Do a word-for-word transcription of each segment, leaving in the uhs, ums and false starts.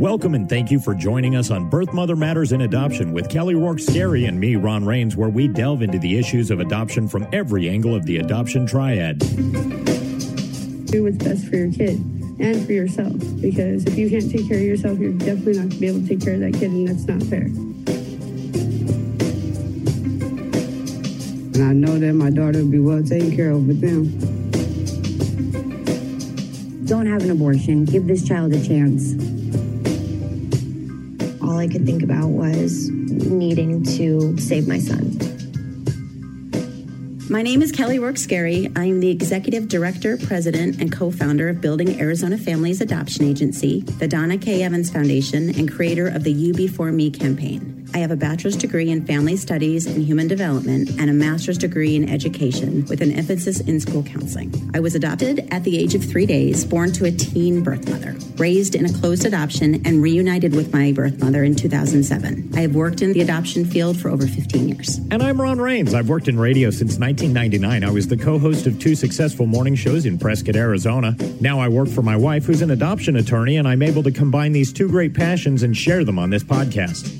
Welcome and thank you for joining us on Birth Mother Matters in Adoption with Kelly Rourke Scary and me, Ron Rains, where we delve into the issues of adoption from every angle of the adoption triad. Do what's best for your kid and for yourself, because if you can't take care of yourself, you're definitely not going to be able to take care of that kid, and that's not fair. And I know that my daughter will be well taken care of with them. Don't have an abortion. Give this child a chance. All I could think about was needing to save my son. My name is Kelly Rourke Scary. I'm the Executive Director, President, and co-founder of Building Arizona Families Adoption Agency, the Donna K. Evans Foundation, and creator of the You Before Me campaign. I have a bachelor's degree in family studies and human development and a master's degree in education with an emphasis in school counseling. I was adopted at the age of three days, born to a teen birth mother, raised in a closed adoption, and reunited with my birth mother in two thousand seven. I have worked in the adoption field for over fifteen years. And I'm Ron Rains. I've worked in radio since nineteen ninety-nine. I was the co-host of two successful morning shows in Prescott, Arizona. Now I work for my wife, who's an adoption attorney, and I'm able to combine these two great passions and share them on this podcast.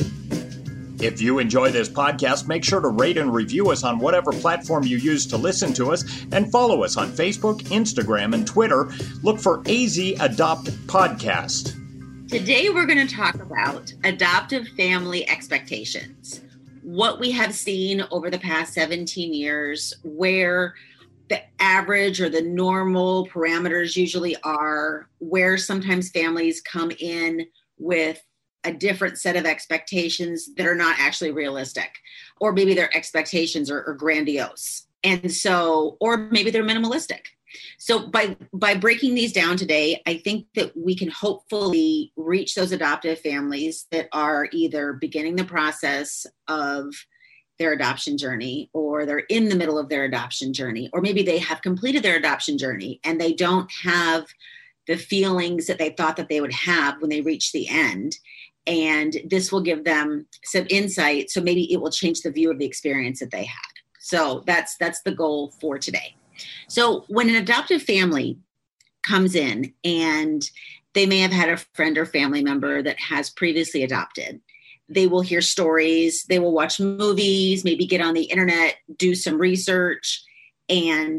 If you enjoy this podcast, make sure to rate and review us on whatever platform you use to listen to us, and follow us on Facebook, Instagram, and Twitter. Look for A Z Adopt Podcast. Today we're going to talk about adoptive family expectations. What we have seen over the past seventeen years, where the average or the normal parameters usually are, where sometimes families come in with a different set of expectations that are not actually realistic, or maybe their expectations are, are grandiose. And so, or maybe they're minimalistic. So by, by breaking these down today, I think that we can hopefully reach those adoptive families that are either beginning the process of their adoption journey, or they're in the middle of their adoption journey, or maybe they have completed their adoption journey and they don't have the feelings that they thought that they would have when they reach the end. And this will give them some insight. So maybe it will change the view of the experience that they had. So that's that's the goal for today. So when an adoptive family comes in and they may have had a friend or family member that has previously adopted, they will hear stories, they will watch movies, maybe get on the internet, do some research, and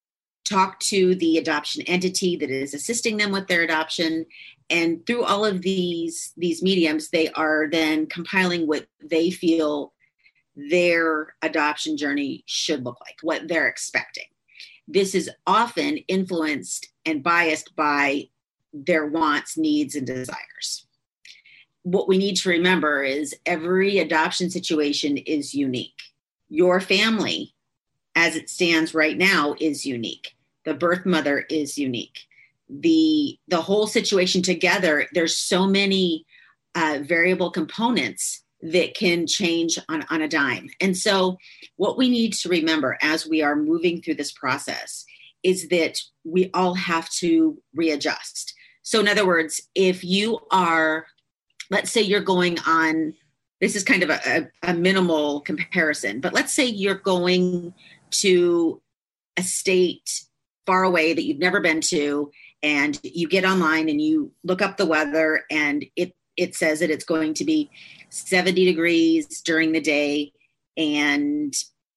talk to the adoption entity that is assisting them with their adoption. And through all of these, these mediums, they are then compiling what they feel their adoption journey should look like, what they're expecting. This is often influenced and biased by their wants, needs, and desires. What we need to remember is every adoption situation is unique. Your family, as it stands right now, is unique. The birth mother is unique. The, the whole situation together, there's so many uh, variable components that can change on, on a dime. And so what we need to remember as we are moving through this process is that we all have to readjust. So in other words, if you are, let's say you're going on, this is kind of a, a, a minimal comparison, but let's say you're going to a state far away that you've never been to, and you get online and you look up the weather and it, it says that it's going to be seventy degrees during the day and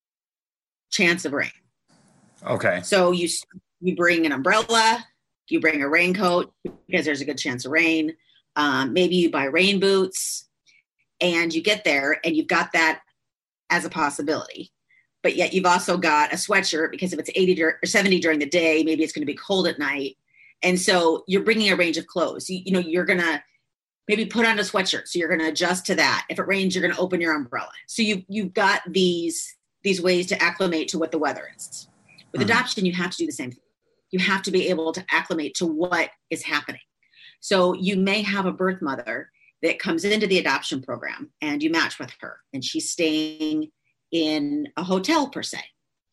chance of rain. Okay. So you, you bring an umbrella, you bring a raincoat because there's a good chance of rain. Um, maybe you buy rain boots and you get there and you've got that as a possibility. But yet you've also got a sweatshirt because if it's eighty or seventy during the day, maybe it's going to be cold at night. And so you're bringing a range of clothes. You, you know, you're going to maybe put on a sweatshirt. So you're going to adjust to that. If it rains, you're going to open your umbrella. So you, you've got these, these ways to acclimate to what the weather is. With mm-hmm. adoption, you have to do the same thing. You have to be able to acclimate to what is happening. So you may have a birth mother that comes into the adoption program and you match with her and she's staying in a hotel per se.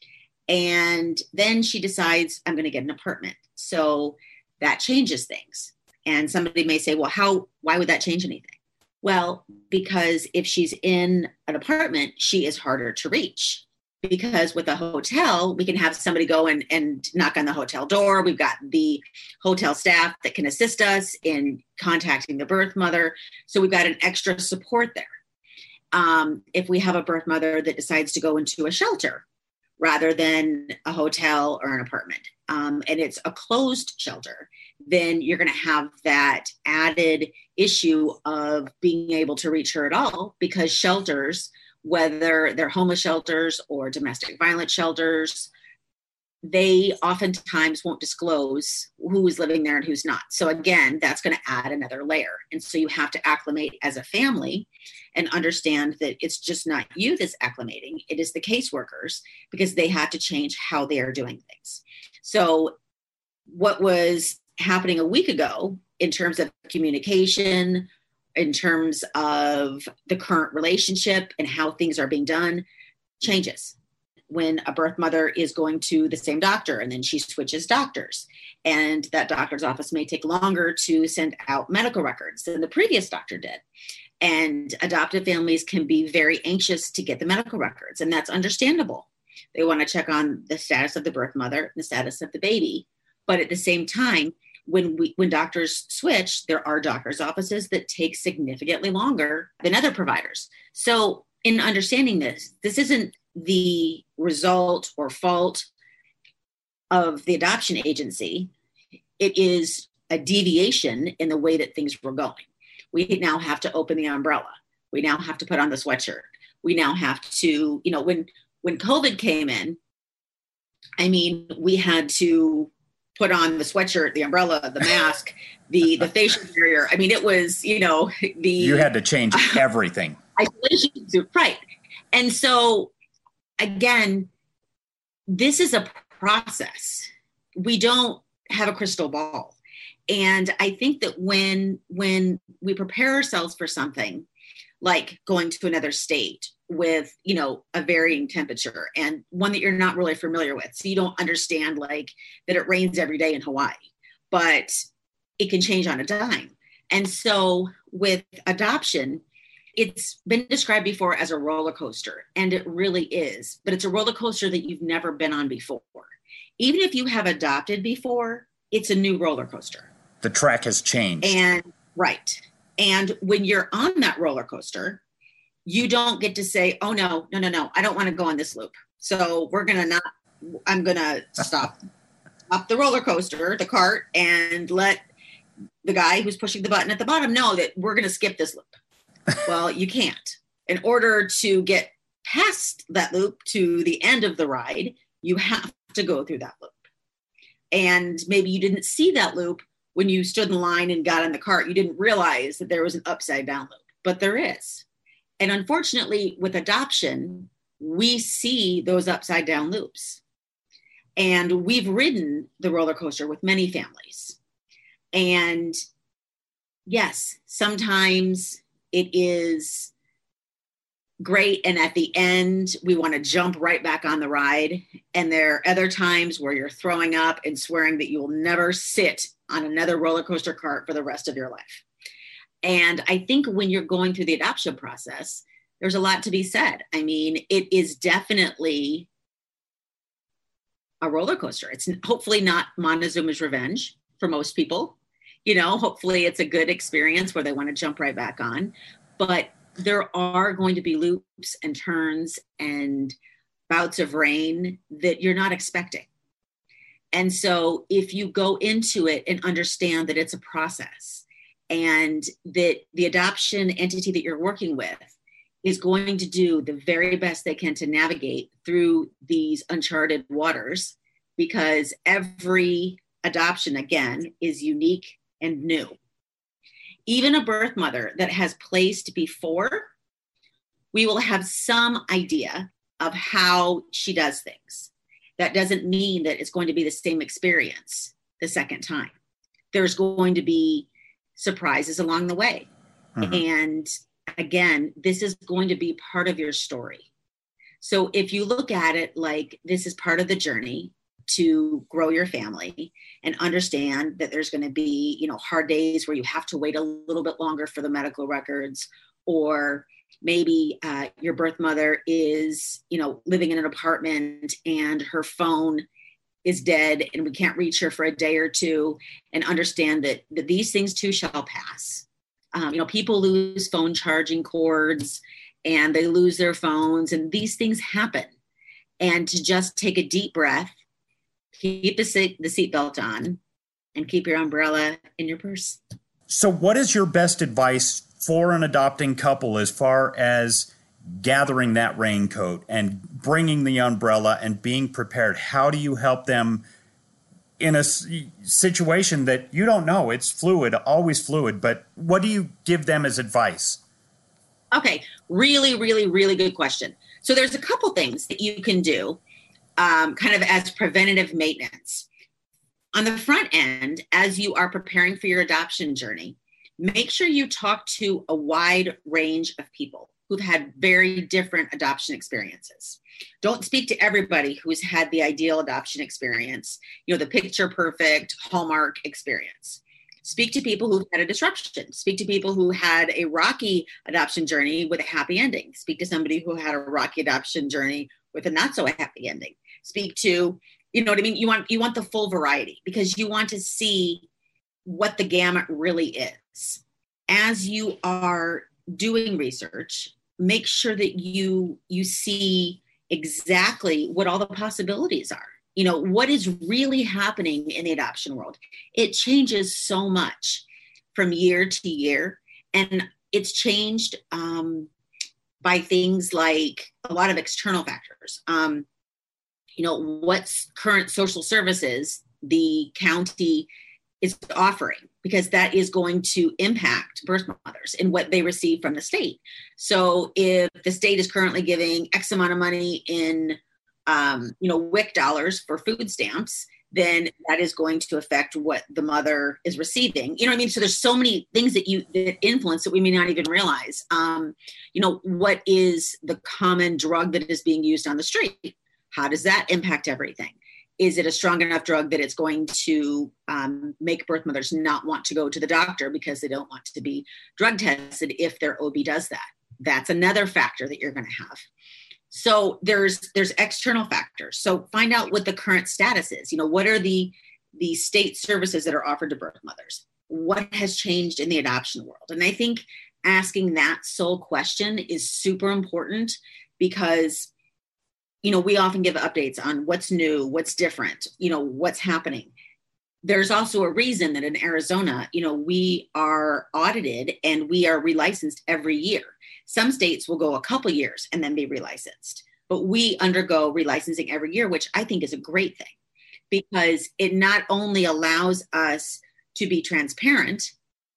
And then she decides, I'm going to get an apartment. So that changes things. And somebody may say, well, how, why would that change anything? Well, because if she's in an apartment, she is harder to reach. Because with a hotel, we can have somebody go and, and knock on the hotel door. We've got the hotel staff that can assist us in contacting the birth mother. So we've got an extra support there. Um, if we have a birth mother that decides to go into a shelter rather than a hotel or an apartment, um, and it's a closed shelter, then you're going to have that added issue of being able to reach her at all, because shelters, whether they're homeless shelters or domestic violence shelters, they oftentimes won't disclose who is living there and who's not. So again, that's going to add another layer. And so you have to acclimate as a family and understand that it's just not you that's acclimating. It is the caseworkers, because they have to change how they are doing things. So what was happening a week ago in terms of communication, in terms of the current relationship and how things are being done, changes. When a birth mother is going to the same doctor and then she switches doctors, and that doctor's office may take longer to send out medical records than the previous doctor did. And adoptive families can be very anxious to get the medical records, and that's understandable. They want to check on the status of the birth mother, the status of the baby. But at the same time, when we when doctors switch, there are doctors' offices that take significantly longer than other providers. So in understanding this, this isn't the result or fault of the adoption agency. It is a deviation in the way that things were going. We now have to open the umbrella. We now have to put on the sweatshirt. We now have to, you know, when when COVID came in, I mean, we had to put on the sweatshirt, the umbrella, the mask, the the facial barrier. I mean, it was, you know, the you had to change everything. Isolation suit, right? And so, again, this is a process. We don't have a crystal ball. And I think that when when we prepare ourselves for something like going to another state with, you know, a varying temperature and one that you're not really familiar with, so you don't understand like that it rains every day in Hawaii, but it can change on a dime. And so with adoption, it's been described before as a roller coaster, and it really is, but it's a roller coaster that you've never been on before. Even if you have adopted before, it's a new roller coaster. The track has changed. And right. And when you're on that roller coaster, you don't get to say, oh, no, no, no, no, I don't want to go on this loop. So we're going to not, I'm going to stop, stop the roller coaster, the cart, and let the guy who's pushing the button at the bottom know that we're going to skip this loop. Well, you can't. In order to get past that loop to the end of the ride, you have to go through that loop. And maybe you didn't see that loop when you stood in line and got in the cart. You didn't realize that there was an upside down loop, but there is. And unfortunately, with adoption, we see those upside down loops. And we've ridden the roller coaster with many families. And yes, sometimes it is great, and at the end, we want to jump right back on the ride. And there are other times where you're throwing up and swearing that you will never sit on another roller coaster cart for the rest of your life. And I think when you're going through the adoption process, there's a lot to be said. I mean, it is definitely a roller coaster. It's hopefully not Montezuma's Revenge for most people. You know, hopefully it's a good experience where they want to jump right back on. But there are going to be loops and turns and bouts of rain that you're not expecting. And so if you go into it and understand that it's a process and that the adoption entity that you're working with is going to do the very best they can to navigate through these uncharted waters, because every adoption, again, is unique and new. Even a birth mother that has placed before, we will have some idea of how she does things. That doesn't mean that it's going to be the same experience the second time. There's going to be surprises along the way. Mm-hmm. And again, this is going to be part of your story. So if you look at it like this is part of the journey to grow your family and understand that there's going to be, you know, hard days where you have to wait a little bit longer for the medical records, or maybe uh, your birth mother is, you know, living in an apartment and her phone is dead and we can't reach her for a day or two, and understand that, that these things too shall pass. Um, you know, people lose phone charging cords and they lose their phones, and these things happen. And to just take a deep breath, keep the seat, the seatbelt on, and keep your umbrella in your purse. So what is your best advice for an adopting couple as far as gathering that raincoat and bringing the umbrella and being prepared? How do you help them in a situation that you don't know? It's fluid, always fluid, but what do you give them as advice? Okay, really, really, really good question. So there's a couple things that you can do um, kind of as preventative maintenance. On the front end, as you are preparing for your adoption journey, make sure you talk to a wide range of people who've had very different adoption experiences. Don't speak to everybody who's had the ideal adoption experience, you know, the picture perfect Hallmark experience. Speak to people who've had a disruption. Speak to people who had a rocky adoption journey with a happy ending. Speak to somebody who had a rocky adoption journey with a not so happy ending. Speak to, you know what I mean? You want, you want the full variety, because you want to see what the gamut really is. As you are doing research, make sure that you, you see exactly what all the possibilities are. You know, what is really happening in the adoption world? It changes so much from year to year. And it's changed um, by things like a lot of external factors. Um, you know, what's current social services the county is offering, because that is going to impact birth mothers and what they receive from the state. So if the state is currently giving X amount of money in Um, you know, W I C dollars for food stamps, then that is going to affect what the mother is receiving. You know what I mean? So there's so many things that you that influence that we may not even realize. Um, you know, what is the common drug that is being used on the street? How does that impact everything? Is it a strong enough drug that it's going to um, make birth mothers not want to go to the doctor because they don't want to be drug tested if their O B does that? That's another factor that you're going to have. So there's there's external factors. So find out what the current status is. You know, what are the the state services that are offered to birth mothers? What has changed in the adoption world? And I think asking that sole question is super important, because, you know, we often give updates on what's new, what's different, you know, what's happening. There's also a reason that in Arizona, you know, we are audited and we are relicensed every year. Some states will go a couple years and then be relicensed, but we undergo relicensing every year, which I think is a great thing, because it not only allows us to be transparent,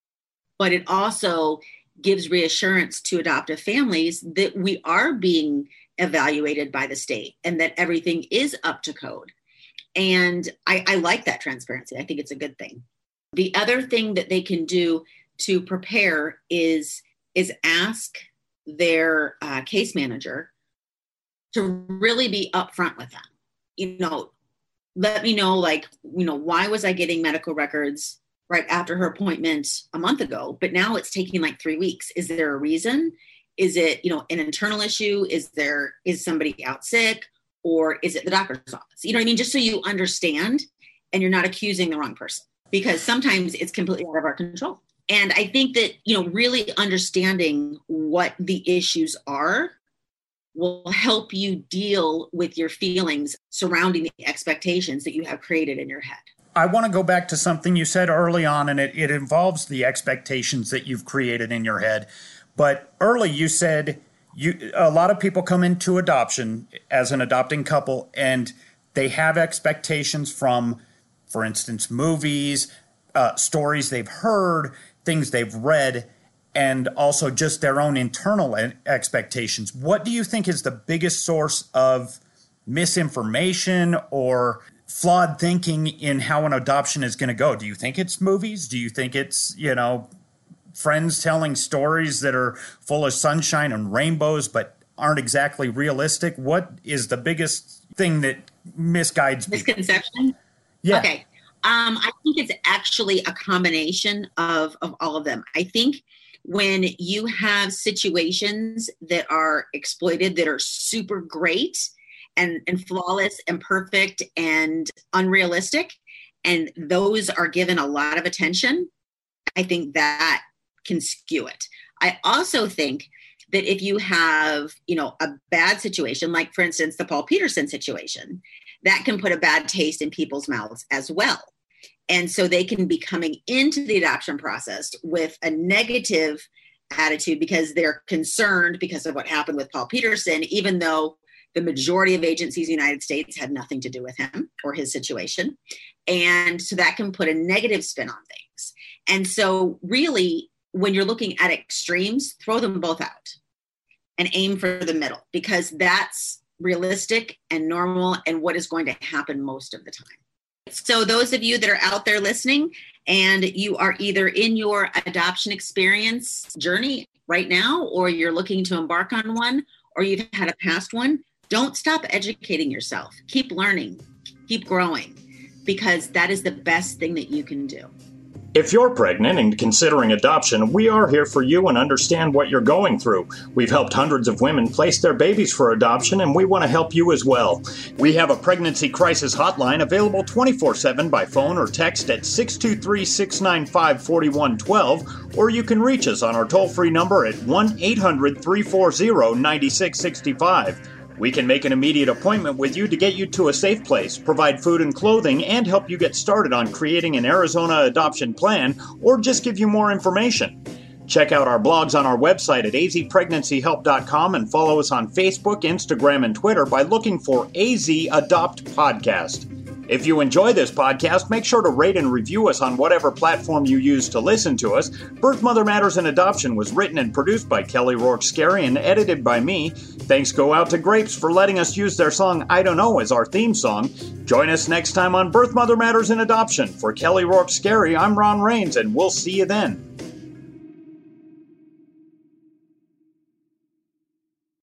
but it also gives reassurance to adoptive families that we are being evaluated by the state and that everything is up to code. And I, I like that transparency. I think it's a good thing. The other thing that they can do to prepare is, is ask their uh, case manager to really be upfront with them. You know, let me know, like, you know, why was I getting medical records right after her appointment a month ago, but now it's taking like three weeks. Is there a reason? Is it, you know, an internal issue? Is there, is somebody out sick? Or is it the doctor's office? You know what I mean? Just so you understand and you're not accusing the wrong person, because sometimes it's completely out of our control. And I think that, you know, really understanding what the issues are will help you deal with your feelings surrounding the expectations that you have created in your head. I want to go back to something you said early on, and it, it involves the expectations that you've created in your head. But early you said you a lot of people come into adoption as an adopting couple, and they have expectations from, for instance, movies, uh, stories they've heard, things they've read, and also just their own internal expectations. What do you think is the biggest source of misinformation or flawed thinking in how an adoption is going to go? Do you think it's movies? Do you think it's, you know, friends telling stories that are full of sunshine and rainbows but aren't exactly realistic? What is the biggest thing that misguides people? Misconception? Yeah. Okay. Um, I think it's actually a combination of, of all of them. I think when you have situations that are exploited, that are super great and, and flawless and perfect and unrealistic, and those are given a lot of attention, I think that can skew it. I also think that if you have, you know, a bad situation, like for instance, the Paul Peterson situation, that can put a bad taste in people's mouths as well. And so they can be coming into the adoption process with a negative attitude because they're concerned because of what happened with Paul Peterson, even though the majority of agencies in the United States had nothing to do with him or his situation. And so that can put a negative spin on things. And so really, when you're looking at extremes, throw them both out and aim for the middle, because that's realistic and normal and what is going to happen most of the time. So those of you that are out there listening and you are either in your adoption experience journey right now, or you're looking to embark on one, or you've had a past one, don't stop educating yourself. Keep learning, keep growing, because that is the best thing that you can do. If you're pregnant and considering adoption, we are here for you and understand what you're going through. We've helped hundreds of women place their babies for adoption, and we want to help you as well. We have a pregnancy crisis hotline available twenty-four seven by phone or text at six two three, six nine five, four one one two, or you can reach us on our toll-free number at one eight hundred, three four zero, nine six six five. We can make an immediate appointment with you to get you to a safe place, provide food and clothing, and help you get started on creating an Arizona adoption plan, or just give you more information. Check out our blogs on our website at a z pregnancy help dot com and follow us on Facebook, Instagram, and Twitter by looking for A Z Adopt Podcast. If you enjoy this podcast, make sure to rate and review us on whatever platform you use to listen to us. Birth, Mother Matters, and Adoption was written and produced by Kelly Rourke Scary and edited by me. Thanks go out to Grapes for letting us use their song I Don't Know as our theme song. Join us next time on Birth, Mother Matters, and Adoption. For Kelly Rourke Scary, I'm Ron Rains, and we'll see you then.